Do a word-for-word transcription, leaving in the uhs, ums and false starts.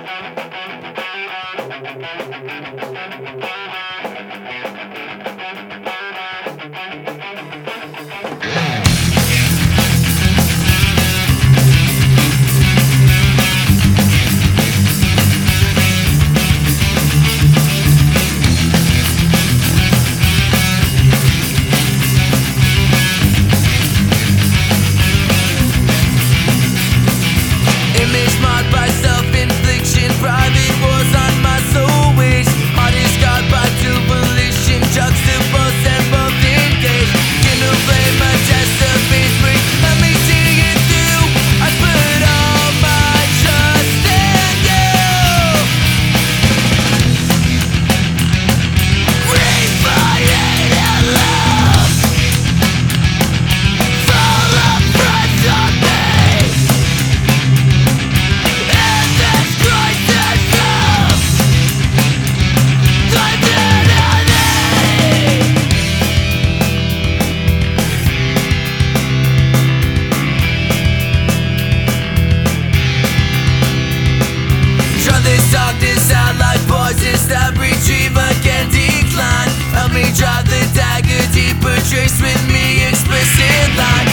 Image marked by self-infliction, private wars on my soul wish. Heart is scarred by two volition, juxtaposed and both engaged. Kindle flame, a test of its free. Let me see it through. I put all my trust in you. Refine and love, full of friends on me. This darkness out like poison, stop, retrieve, again decline. Help me drive the dagger deeper, trace with me explicit line.